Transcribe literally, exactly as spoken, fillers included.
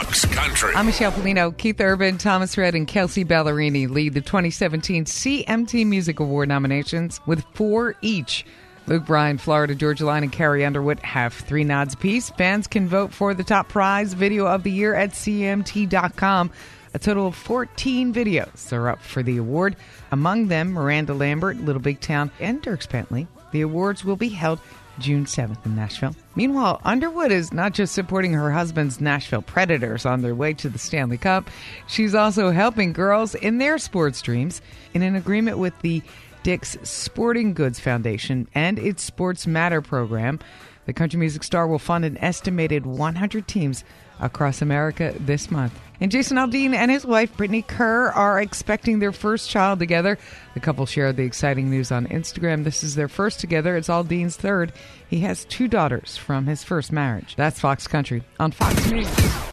Fox Country. I'm Michelle Polino. Keith Urban, Thomas Rhett, and Kelsey Ballerini lead the twenty seventeen C M T Music Award nominations with four each. Luke Bryan, Florida Georgia Line, and Carrie Underwood have three nods apiece. Fans can vote for the top prize video of the year at C M T dot com. A total of fourteen videos are up for the award. Among them, Miranda Lambert, Little Big Town, and Dierks Bentley. The awards will be held June seventh in Nashville. Meanwhile, Underwood is not just supporting her husband's Nashville Predators on their way to the Stanley Cup. She's also helping girls in their sports dreams in an agreement with the Dick's Sporting Goods Foundation and its Sports Matter program. The country music star will fund an estimated one hundred teams across America this month. And Jason Aldean and his wife, Brittany Kerr, are expecting their first child together. The couple shared the exciting news on Instagram. This is their first together. It's Aldean's third. He has two daughters from his first marriage. That's Fox Country on Fox News.